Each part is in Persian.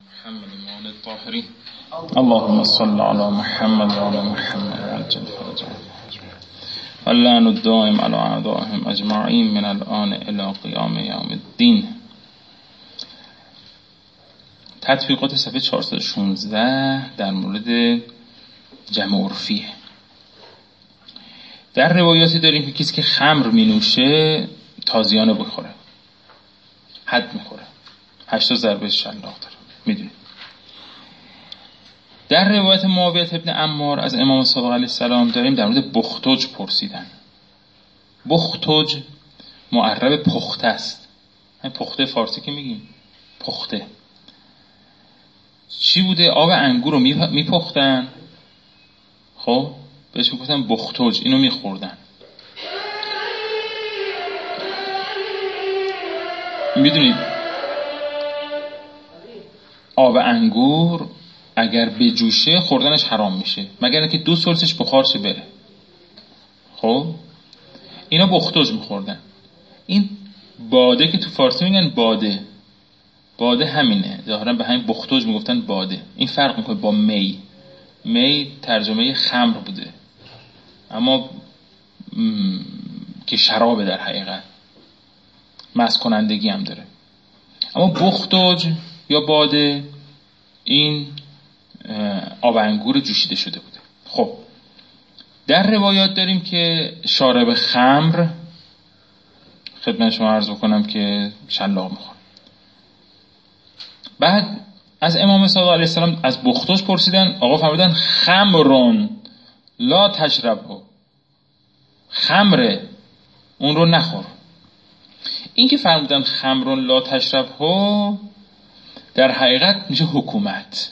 محمد وعلى الطاهرين اللهم صل على محمد وعلى محمد وعجل فرجهم واللعن الدائم على أعدائهم أجمعين من الآن إلى قیام یوم الدین. تطبیقات صفحه 416 در مورد جمع عرفیه. در روایاتی داریم که کسی که خمر می نوشه تازیانه بخوره، حد میخوره، 80 ضربه شلاق داره. میدونید در روایت معاویه ابن عمار از امام صادق علیه السلام داریم در مورد بختوج پرسیدن. بختوج معرب پخته است. پخته فارسی که میگیم پخته چی بوده؟ آب انگور رو میپختن، خب بهش میگفتن بختوج، اینو میخوردن. میدونید آب انگور اگر بجوشه خوردنش حرام میشه مگر اینکه 2 سلسش بخار شه بره. خب اینا بختوج میخوردن. این باده که تو فارسی میگن باده همینه، ظاهرا به همین بختوج میگفتن باده. این فرق میکنه با می ترجمه خمر بوده اما که شرابه در حقیقت، مست کنندگی هم داره. اما بختوج یا باده این آب انگور جوشیده شده بوده. خب در روایات داریم که شارب خمر، خدمت شما عرض بکنم که شلاق میخوره. بعد از امام صادق علیه السلام از بختوج پرسیدن، آقا فرمودن خمرون لا تشربه، خمره اون رو نخور. این که فرمودن خمرون لا تشربه در حقیقت میشه حکومت،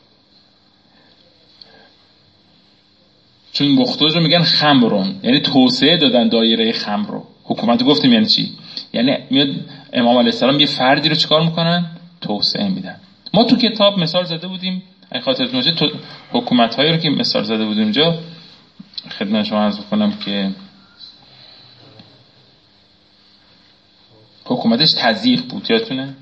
چون بختوج رو میگن خمرون، یعنی توسعه دادن دایره خمر رو. حکومت رو گفتیم یعنی چی؟ یعنی میاد امام علیه السلام یه فردی رو چیکار میکنن؟ توسعه میدن. ما تو کتاب مثال زده بودیم، اگه خاطرتون باشه حکومت هایی رو که مثال زده بودیم اینجا، خدمت شما عرض بکنم که حکومتش تضییق بود، یادتونه؟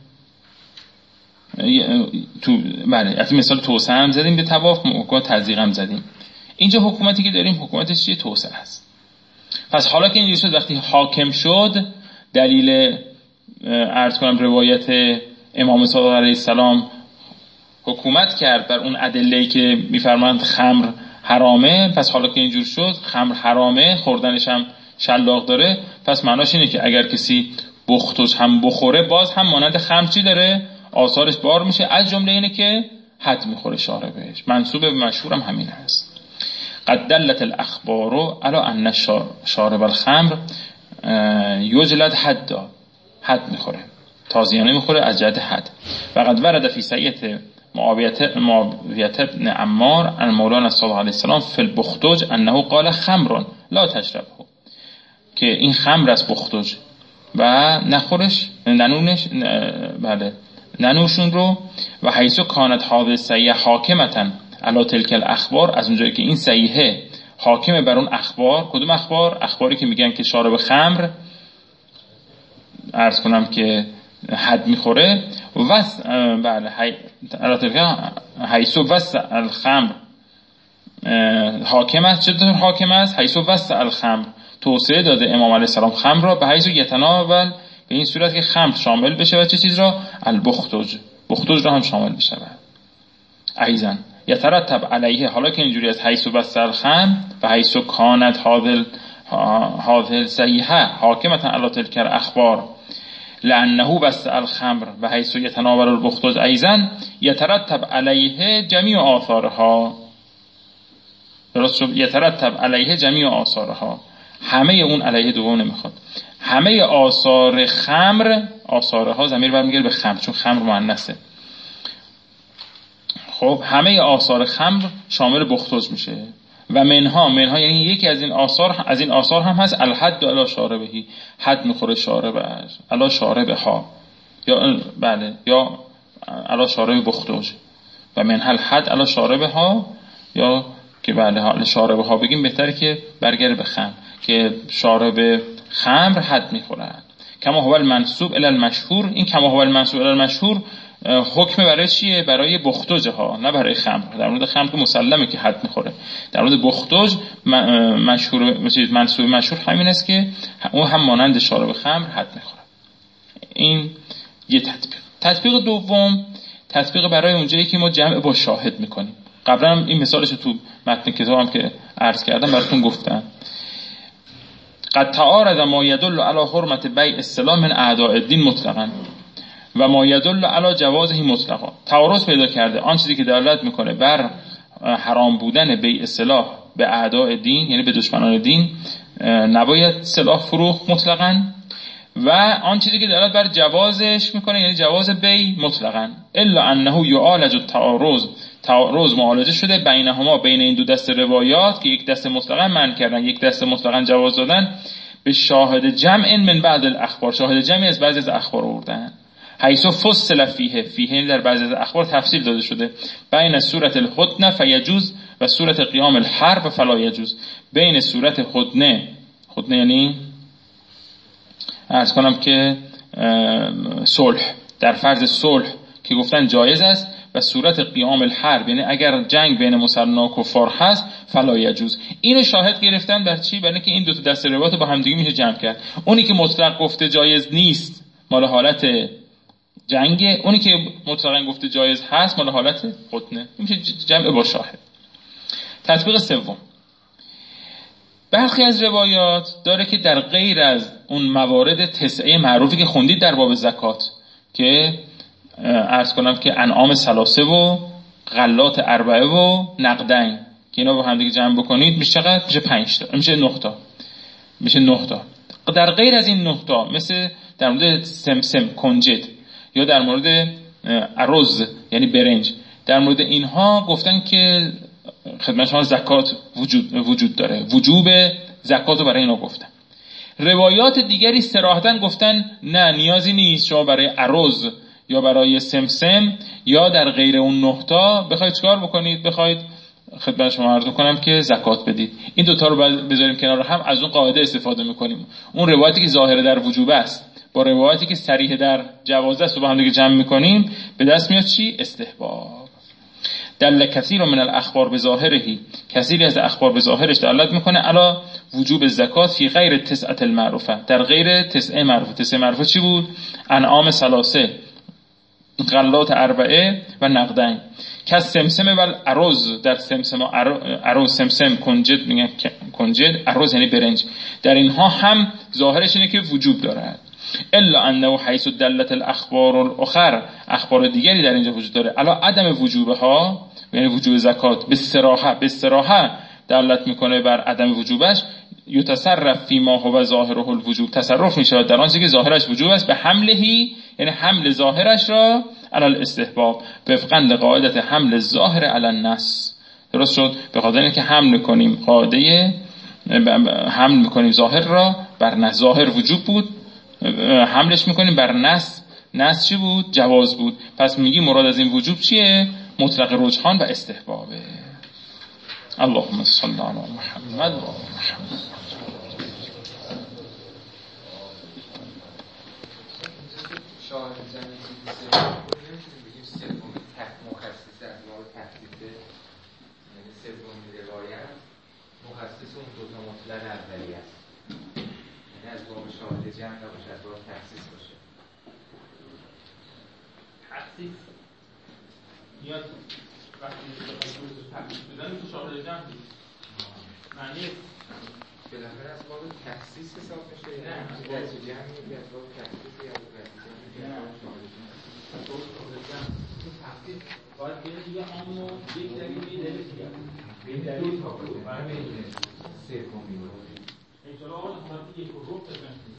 تو بله، از مثال توسعه هم زدیم به طواف، حکومت تضییق هم زدیم. اینجا حکومتی که داریم حکومتش چیه؟ توسعه است. پس حالا که اینجوری شد، وقتی حاکم شد، دلیل عرض کنم روایت امام صادق علیه السلام حکومت کرد بر اون ادله‌ای که میفرمایند خمر حرامه، پس حالا که اینجور شد خمر حرامه، خوردنش هم شلاق داره، پس معناش اینه که اگر کسی بختوج هم بخوره باز هم مانند خمر چی داره؟ آثارش بار میشه، از جمله اینه که حد میخوره شاربش. منسوب به مشهور هم همین هست. قد دلت الاخبار على ان شارب الخمر یجلد حد میخوره، تازیانه میخوره از جهت حد. و قد ورد فی سیئة معاویه ابن عمار عن مولانا صادق علیه السلام فی البختوج انه قال خمر لا تشربه، که این خمر است بختوج و نخورش، ننوشون رو. و حیث کانت هذه السیئة حاکمتا علی تلک الاخبار، از اونجایی که این صحیحه حاکمه بر اون اخبار. کدوم اخبار؟ اخباری که میگن که شارب خمر عرض کنم که حد میخوره. بله علی تلک حیث وسع الخمر حاکم است. چطور حاکم است؟ حیث وسع الخمر، توسعه داده امام علیه السلام خمر را، به حیث یتناول، به این صورت که خمر شامل بشه و چه چیز را؟ البختوج، بختوج را هم شامل بشه. ایضا یترتب علیه، حالا که اینجوری از حیث وسع الخمر و حیث کانت هذه صحیحه حاکمتا علی تلک الاخبار لانه وسع الخمر و حیث یتناول البختوج ایضا یترتب علیه جمیع آثارها. درست شد؟ یترتب علیه جمیع آثارها، همه اون علیه دوم نمیخواد، همه آثار خمر، آثارها ضمیر برمیگرده به خمر چون خمر مؤنثه. خب همه آثار خمر شامل بختوج میشه. و منها یعنی یکی از این آثار هم هست الحد علی شاربهی، حد میخوره شاربش علی شاربها، یا بله یا علی شارب بختوج. و منها الحد علی شاربها، یا که بله علی شاربها بگیم بهتره که برگرده به خمر، که شارب خمر حد میخورد. کما هو المنسوب الی المشهور، این کما هو المنسوب الی المشهور حکم برای چیه؟ برای بختوجه ها، نه برای خمر. در مورد خمر که مسلمه که حد میخوره. در مورد بختوج منصوب مشهور همین است که اون هم مانند شارب خمر حد میخوره. این یه تطبیق دوم، تطبیق برای اونجایی که ما جمع با شاهد میکنیم. قبلا این مثالش رو تو متن کتابم که عرض کردم براتون گفتم. قد تعارض ما يدل على حرمت بیع السلام من اعداء الدین مطلقا و ما يدل على جوازه مطلقا. تعارض پیدا کرده آن چیزی که دلالت میکنه بر حرام بودن بیع سلاح به اعداء دین، یعنی به دشمنان دین نباید سلاح فروخت مطلقا، و آن چیزی که دلالت بر جوازش میکنه یعنی جواز بیع مطلقا. الا انه یعالج تعارض معالجه شده بینهما، بین این دو دسته روایات که یک دسته مطلقا منع کردن یک دسته مطلقا جواز دادن، به شاهد جمع من بعض الاخبار، شاهد جمعی از بعضی از اخبار آوردن. حیث فصل فیه در بعضی از اخبار تفصیل داده شده بین صورت الخدنه فیجوز و صورت قیام الحرب فلا یجوز. بین صورت خدنه یعنی عرض کنم که صلح، در فرض صلح که گفتن جایز است، و صورت قیام الحرب یعنی اگر جنگ بین مسلمان و کفار هست فلا یجوز. اینو شاهد گرفتن بر چی؟ برای اینکه این دو تا دسته روایت با هم دیگه میشه جمع کرد. اونی که مطلق گفته جایز نیست مال حالت جنگه، اونی که مطلقاً گفته جایز هست مال حالت خدنه. میشه جمع با شاهد. تطبیق سوم، برخی از روایات داره که در غیر از اون موارد تسعه معروفی که خوندید در باب زکات که عرض کنم که انعام ثلاثه و غلات اربعه و نقدین که اینا با هم دیگه جمع بکنید میشه چقدر؟ میشه 5 تا، میشه 9 تا، میشه 9 تا. در غیر از این 9 تا مثل در مورد سمسم کنجد یا در مورد ارز یعنی برنج، در مورد اینها گفتن که خدمت شما زکات وجود داره، وجوب زکات رو برای اینا گفتن. روایات دیگری صراحتاً گفتن نه نیازی نیست شما برای ارز یا برای سمسم یا در غیر اون 9 تا بخواید چیکار بکنید، بخواید خدمت شما عرض کنم که زکات بدید. این دوتا رو بذاریم کنار هم، از اون قاعده استفاده میکنیم. اون روایتی که ظاهر در وجوب است با روایتی که صریح در جواز است رو با هم دیگه جمع میکنیم، به دست میاد چی؟ استحباب. دل کثیر من الاخبار بظاهره، کثیری از اخبار به ظاهرش دلالت میکنه علی وجوب زکات فی غیر تسعه المعروفه، در غیر تسعه معروفه. تسعه معروفه چی بود؟ انعام ثلاثه، غلات اربعه و نقدین. که سمسم و ارز، در سمسم و ارز سمسم کنجد میگن، کنجد ارز یعنی برنج، در اینها هم ظاهرش اینه که وجوب داره. الا انه حیث دلت الاخبار الاخر، اخبار دیگری در اینجا وجود داره علا عدم وجوبها، یعنی وجوب زکات به صراحه دلالت میکنه بر عدم وجوبش. یتصرف فی ما هو ظاهره الوجوب، تصرف میشه در آن چیزی که ظاهرش وجوب است، به حملهی یعنی حمل ظاهرش را علی الاستحباب، وفقا لقاعده حمل الظاهر علی النص. درست شد؟ به خاطر اینکه حمل میکنیم ظاهر را بر نص. ظاهر وجوب بود، حملش میکنیم بر نص. نص چی بود؟ جواز بود. پس میگی مراد از این وجوب چیه؟ مطلق رجحان و استحبابه. اللهم صل علی محمد و آل محمد. شاهد زمین سوم مخصص از باب تخصیصه، یعنی سومین روایت مخصص اون دو تا مطلق اولی است، یعنی از باب شاهد جمع نباشه، از باب تخصیص باشه. تخصیص میاد وقتی تخصیص بدن تو شاهد جمع معنی بالاخره از باب تخصیص حساب میشه، نه از جمعی که از باب تخصیص یا از باب تخصیص باید بینه یه همون یک دلیلی نمیشه به دلیل تا برای سومی رو انشاءالله آن حالتی یک رو بزنید.